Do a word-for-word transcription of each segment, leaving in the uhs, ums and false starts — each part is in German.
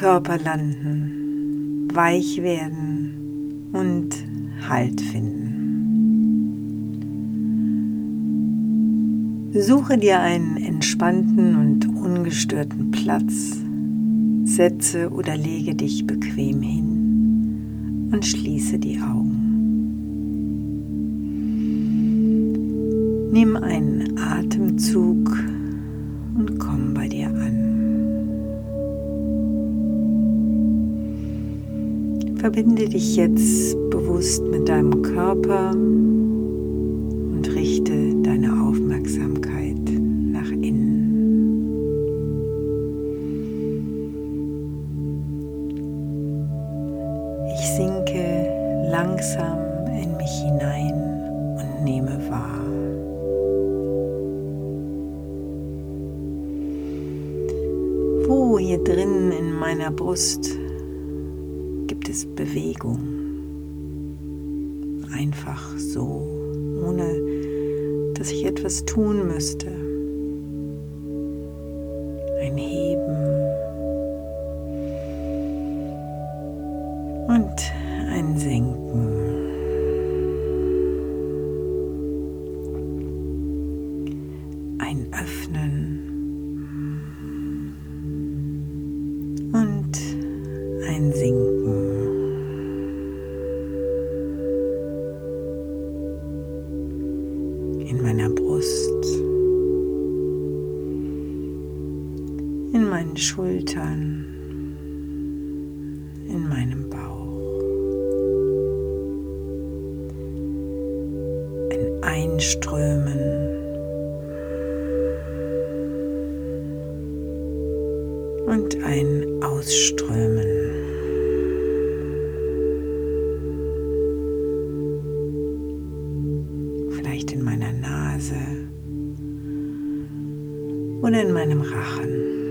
Körper landen, weich werden und Halt finden. Suche dir einen entspannten und ungestörten Platz, setze oder lege dich bequem hin und schließe die Augen. Nimm einen Atemzug und komm bei dir an. Verbinde dich jetzt bewusst mit deinem Körper und richte deine Aufmerksamkeit nach innen. Ich sinke langsam in mich hinein und nehme wahr. Wo hier drinnen in meiner Brust gibt es Bewegung? Einfach so, ohne dass ich etwas tun müsste. Ein Heben und ein Senken. Ein Öffnen und ein Sinken. In meiner Brust, in meinen Schultern, in meinem Bauch. Ein Einströmen und ein Ausströmen. Vielleicht in meiner Nase oder in meinem Rachen.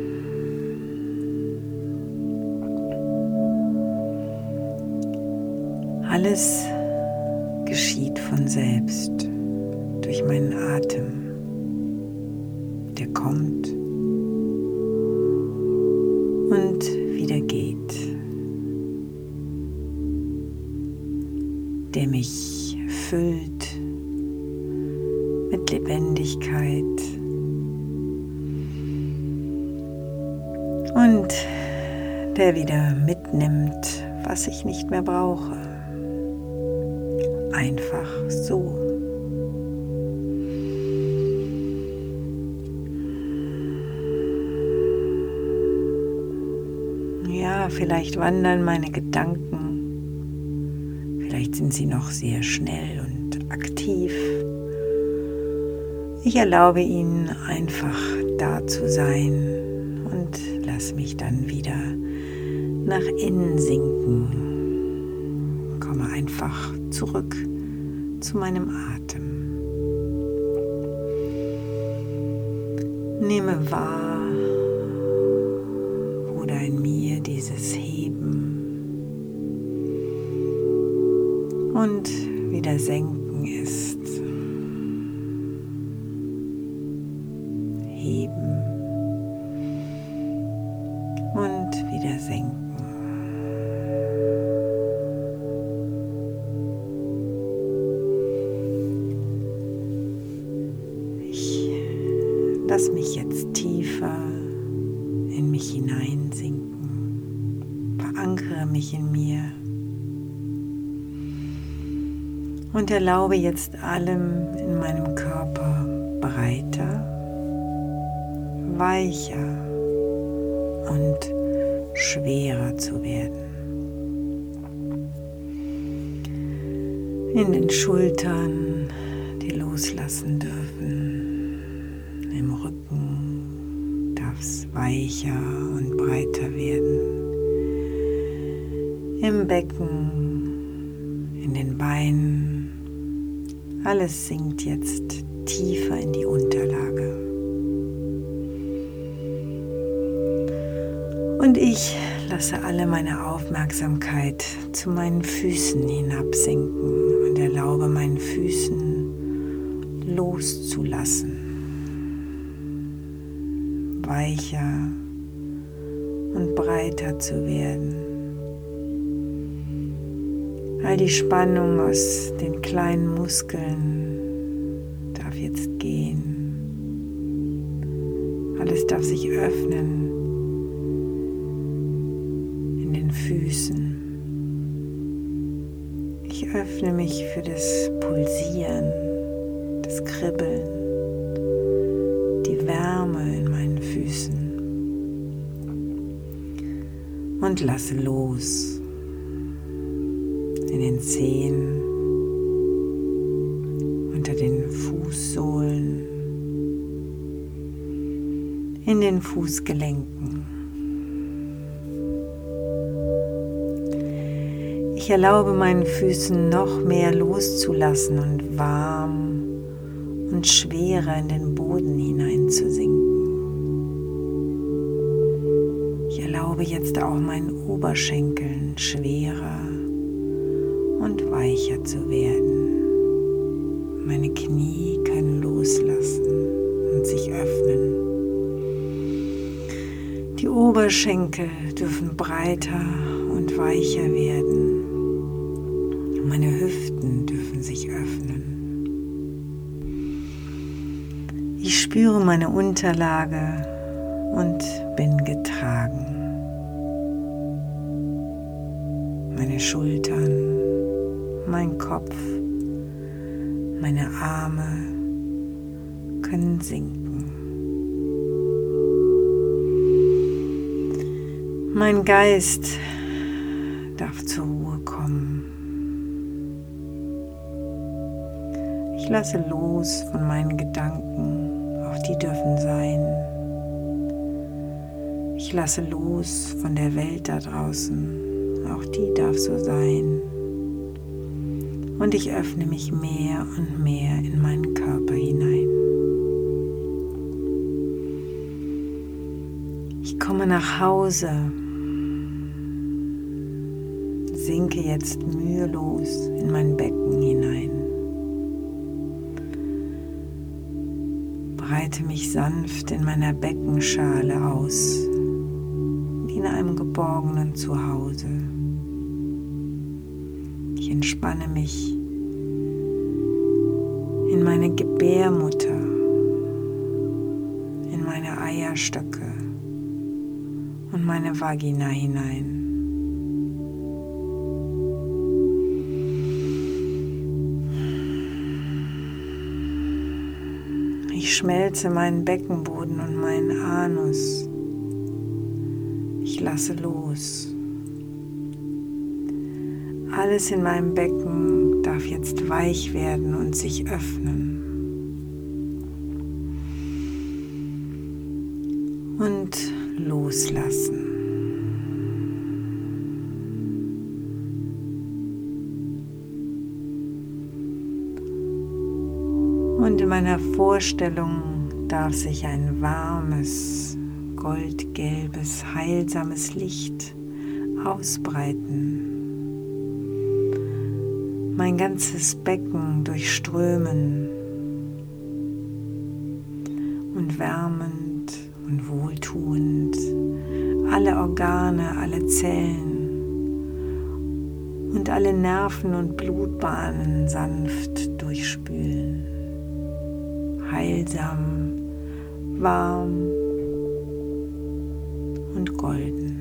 Alles geschieht von selbst durch meinen Atem, der kommt und wieder geht, der mich füllt mit Lebendigkeit und der wieder mitnimmt, was ich nicht mehr brauche. Einfach so. Ja, vielleicht wandern meine Gedanken, vielleicht sind sie noch sehr schnell und aktiv. Ich erlaube ihnen einfach da zu sein und lass mich dann wieder nach innen sinken. Komme einfach zurück zu meinem Atem. Nehme wahr, wo da in mir dieses Heben und wieder Senken ist. Heben und wieder senken. Lass mich jetzt tiefer in mich hineinsinken, verankere mich in mir und erlaube jetzt allem in meinem Körper breiter, weicher und schwerer zu werden. In den Schultern, die loslassen dürfen. Im Rücken darf es weicher und breiter werden. Im Becken, in den Beinen. Alles sinkt jetzt tiefer in die Unterlage. Und ich lasse alle meine Aufmerksamkeit zu meinen Füßen hinabsinken und erlaube meinen Füßen loszulassen. Weicher und breiter zu werden. All die Spannung aus den kleinen Muskeln darf jetzt gehen. Alles darf sich öffnen in den Füßen. Ich öffne mich für das Pulsieren, das Kribbeln, die Wärme in meinen Füßen und lasse los in den Zehen, unter den Fußsohlen, in den Fußgelenken. Ich erlaube meinen Füßen noch mehr loszulassen und warm und schwerer in den Boden hineinzusinken. Ich erlaube jetzt auch meinen Oberschenkeln schwerer und weicher zu werden. Meine Knie können loslassen und sich öffnen. Die Oberschenkel dürfen breiter und weicher werden. Meine Hüften dürfen sich öffnen. Ich spüre meine Unterlage und bin getragen. Meine Schultern, mein Kopf, meine Arme können sinken. Mein Geist darf zur Ruhe kommen. Ich lasse los von meinen Gedanken, auch die dürfen sein. Ich lasse los von der Welt da draußen, auch die darf so sein. Und ich öffne mich mehr und mehr in meinen Körper hinein. Ich komme nach Hause, sinke jetzt mühelos in mein Becken hinein. Breite mich sanft in meiner Beckenschale aus, wie in einem geborgenen Zuhause. Ich entspanne mich in meine Gebärmutter, in meine Eierstöcke und meine Vagina hinein. Ich schmelze meinen Beckenboden und meinen Anus. Ich lasse los. Alles in meinem Becken darf jetzt weich werden und sich öffnen. Und loslassen. Und in meiner Vorstellung darf sich ein warmes, goldgelbes, heilsames Licht ausbreiten. Mein ganzes Becken durchströmen und wärmend und wohltuend alle Organe, alle Zellen und alle Nerven und Blutbahnen sanft durchspülen. Heilsam, warm und golden.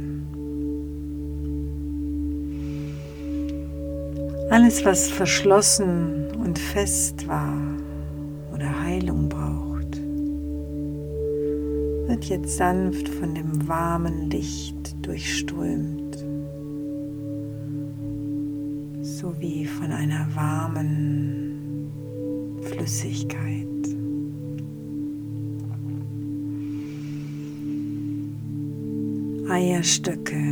Alles, was verschlossen und fest war oder Heilung braucht, wird jetzt sanft von dem warmen Licht durchströmt, so wie von einer warmen Flüssigkeit. Eierstöcke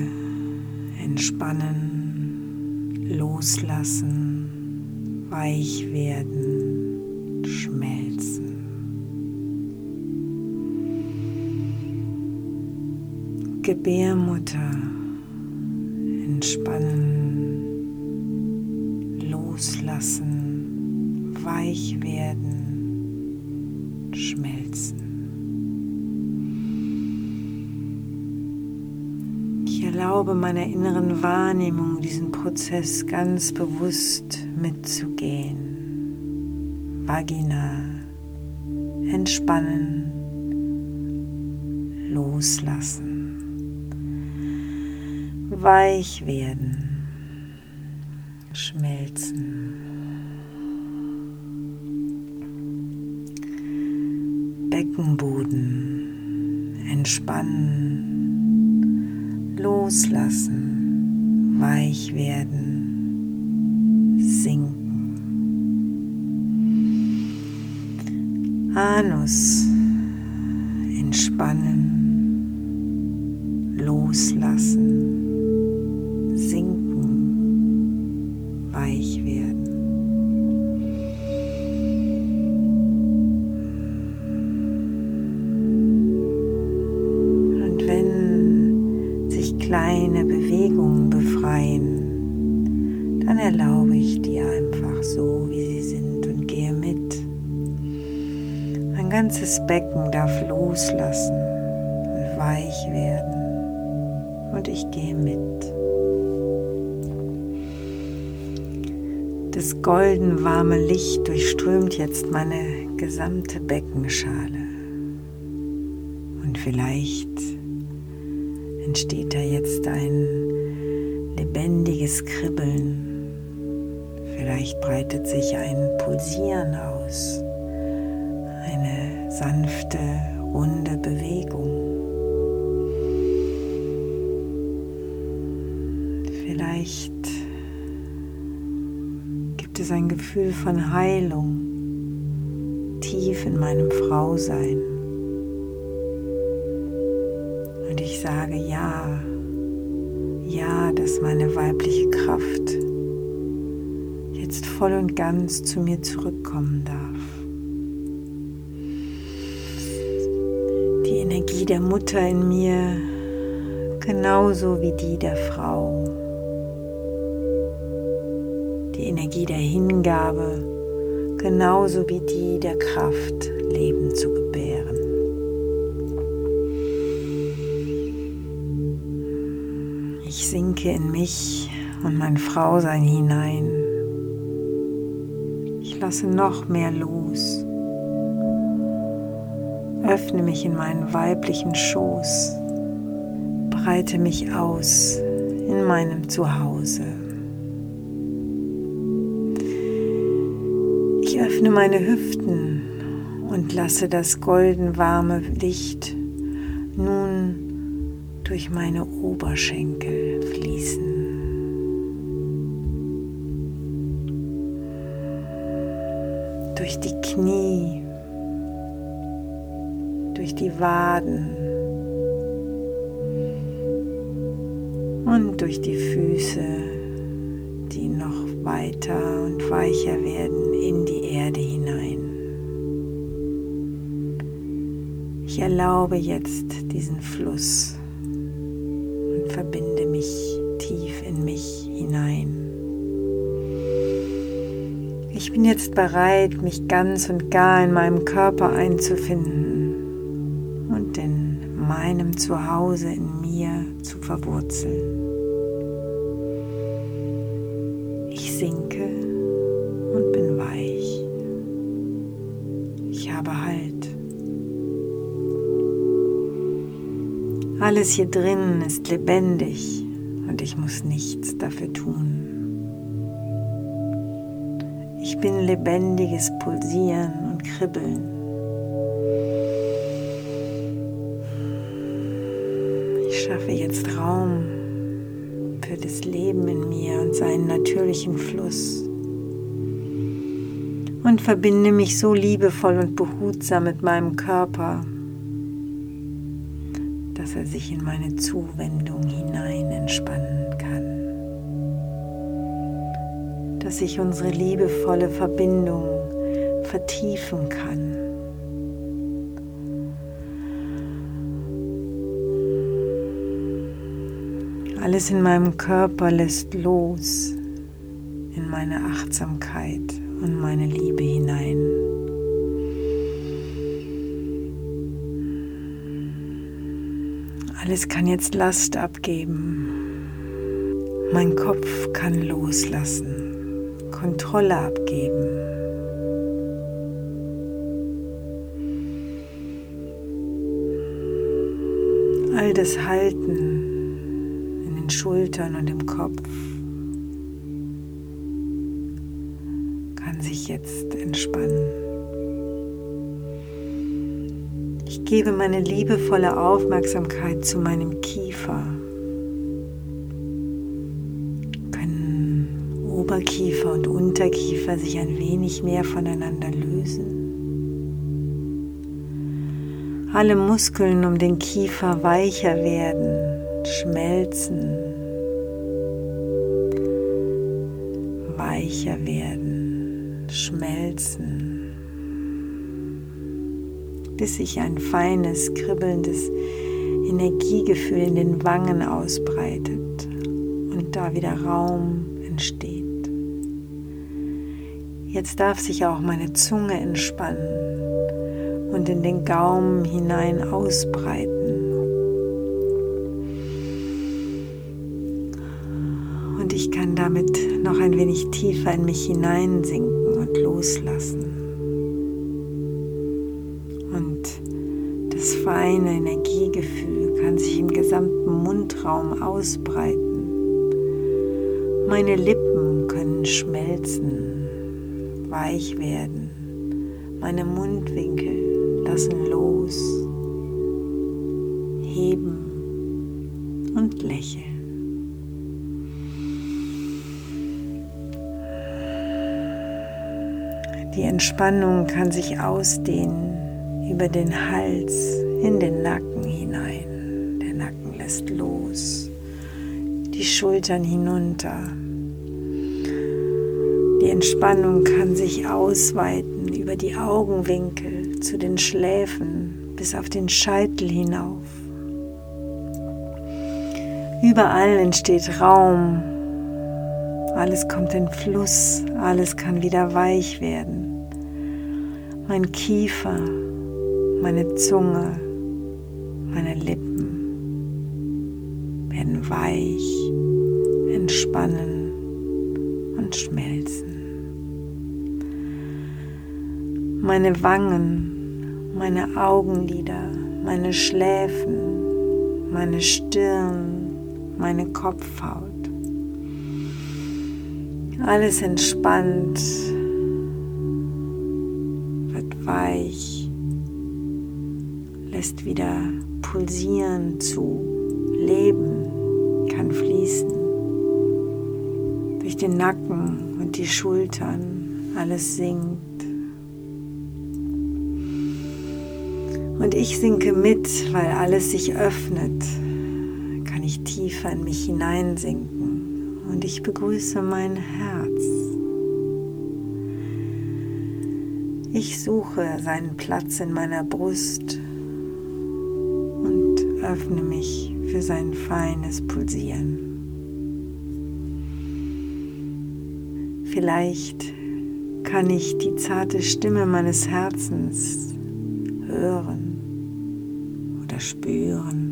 entspannen, loslassen, weich werden, schmelzen. Gebärmutter entspannen, loslassen, weich werden, schmelzen. erlaube meiner inneren Wahrnehmung, diesen Prozess ganz bewusst mitzugehen. Vagina, entspannen, loslassen, weich werden, schmelzen. Beckenboden, entspannen, loslassen, weich werden, sinken. Anus, entspannen, loslassen, sinken, weich werden. Kleine Bewegungen befreien, dann erlaube ich die einfach so, wie sie sind und gehe mit. Mein ganzes Becken darf loslassen und weich werden und ich gehe mit. Das golden warme Licht durchströmt jetzt meine gesamte Beckenschale und vielleicht entsteht da jetzt ein lebendiges Kribbeln. Vielleicht breitet sich ein Pulsieren aus, eine sanfte, runde Bewegung. Vielleicht gibt es ein Gefühl von Heilung tief in meinem Frausein. Und ich sage ja, ja, dass meine weibliche Kraft jetzt voll und ganz zu mir zurückkommen darf. Die Energie der Mutter in mir, genauso wie die der Frau. Die Energie der Hingabe, genauso wie die der Kraft, Leben zu gebären. Ich sinke in mich und mein Frausein hinein. Ich lasse noch mehr los. Öffne mich in meinen weiblichen Schoß. Breite mich aus in meinem Zuhause. Ich öffne meine Hüften und lasse das golden warme Licht nun durch meine Oberschenkel fließen. Durch die Knie, durch die Waden und durch die Füße, die noch weiter und weicher werden in die Erde hinein. Ich erlaube jetzt diesen Fluss und verbinde mich tief in mich hinein. Ich bin jetzt bereit, mich ganz und gar in meinem Körper einzufinden und in meinem Zuhause in mir zu verwurzeln. Ich sinke und bin weich. Ich habe Halt. Alles hier drinnen ist lebendig und ich muss nichts dafür tun. Ich bin lebendiges Pulsieren und Kribbeln. Ich schaffe jetzt Raum für das Leben in mir und seinen natürlichen Fluss und verbinde mich so liebevoll und behutsam mit meinem Körper, dass er sich in meine Zuwendung hinein entspannen kann. Dass sich unsere liebevolle Verbindung vertiefen kann. Alles in meinem Körper lässt los in meine Achtsamkeit und meine Liebe hinein. Alles kann jetzt Last abgeben. Mein Kopf kann loslassen, Kontrolle abgeben. All das Halten in den Schultern und im Kopf kann sich jetzt entspannen. Ich gebe meine liebevolle Aufmerksamkeit zu meinem Kiefer. Können Oberkiefer und Unterkiefer sich ein wenig mehr voneinander lösen? Alle Muskeln um den Kiefer weicher werden, schmelzen, weicher werden, schmelzen, bis sich ein feines, kribbelndes Energiegefühl in den Wangen ausbreitet und da wieder Raum entsteht. Jetzt darf sich auch meine Zunge entspannen und in den Gaumen hinein ausbreiten. Und ich kann damit noch ein wenig tiefer in mich hineinsinken und loslassen. Und das feine Energiegefühl kann sich im gesamten Mundraum ausbreiten. Meine Lippen können schmelzen, weich werden. Meine Mundwinkel lassen los, heben und lächeln. Die Entspannung kann sich ausdehnen über den Hals in den Nacken hinein. Der Nacken lässt los, die Schultern hinunter. Die Entspannung kann sich ausweiten über die Augenwinkel zu den Schläfen bis auf den Scheitel hinauf. Überall entsteht Raum. Alles kommt in Fluss, alles kann wieder weich werden. Mein Kiefer, meine Zunge, meine Lippen werden weich, entspannen und schmelzen. Meine Wangen, meine Augenlider, meine Schläfen, meine Stirn, meine Kopfhaut. Alles entspannt, wird weich, lässt wieder pulsieren zu, Leben kann fließen. Durch den Nacken und die Schultern, alles sinkt. Und ich sinke mit, weil alles sich öffnet, kann ich tiefer in mich hineinsinken. Und ich begrüße mein Herz. Ich suche seinen Platz in meiner Brust und öffne mich für sein feines Pulsieren. Vielleicht kann ich die zarte Stimme meines Herzens hören oder spüren.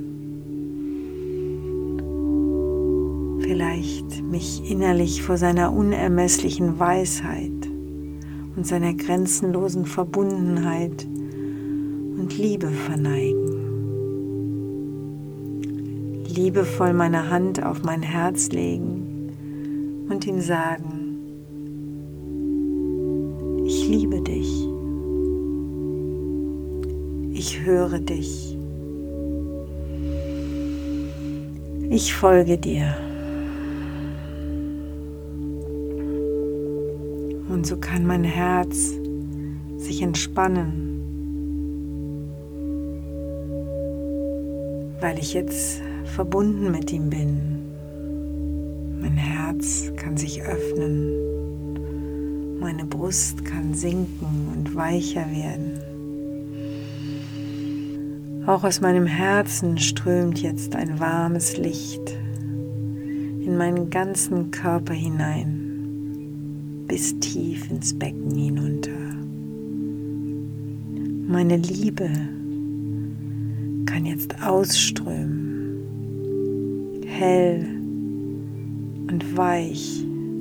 Vielleicht mich innerlich vor seiner unermesslichen Weisheit und seiner grenzenlosen Verbundenheit und Liebe verneigen. Liebevoll meine Hand auf mein Herz legen und ihm sagen: Ich liebe dich. Ich höre dich. Ich folge dir. Und so kann mein Herz sich entspannen, weil ich jetzt verbunden mit ihm bin. Mein Herz kann sich öffnen, meine Brust kann sinken und weicher werden. Auch aus meinem Herzen strömt jetzt ein warmes Licht in meinen ganzen Körper hinein, bis tief ins Becken hinunter. Meine Liebe kann jetzt ausströmen hell und weich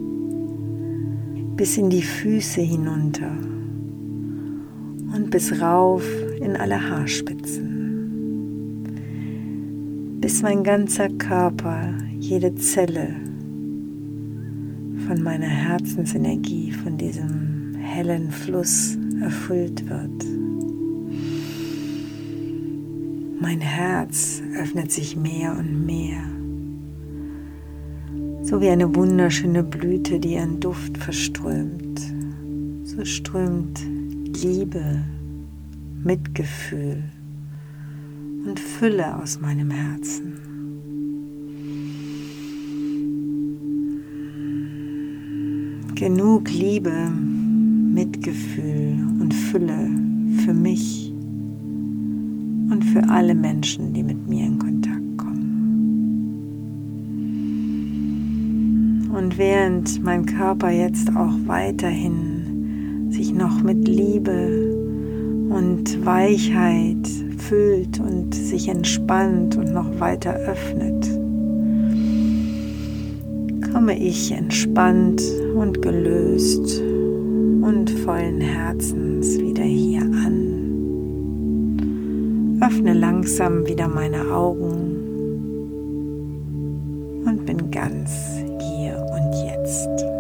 bis in die Füße hinunter und bis rauf in alle Haarspitzen, bis mein ganzer Körper, jede Zelle von meiner Herzensenergie, von diesem hellen Fluss erfüllt wird. Mein Herz öffnet sich mehr und mehr, so wie eine wunderschöne Blüte, die ihren Duft verströmt. So strömt Liebe, Mitgefühl und Fülle aus meinem Herzen. Genug Liebe, Mitgefühl und Fülle für mich und für alle Menschen, die mit mir in Kontakt kommen. Und während mein Körper jetzt auch weiterhin sich noch mit Liebe und Weichheit füllt und sich entspannt und noch weiter öffnet, komme ich entspannt und gelöst und vollen Herzens wieder hier an. Öffne langsam wieder meine Augen und bin ganz hier und jetzt.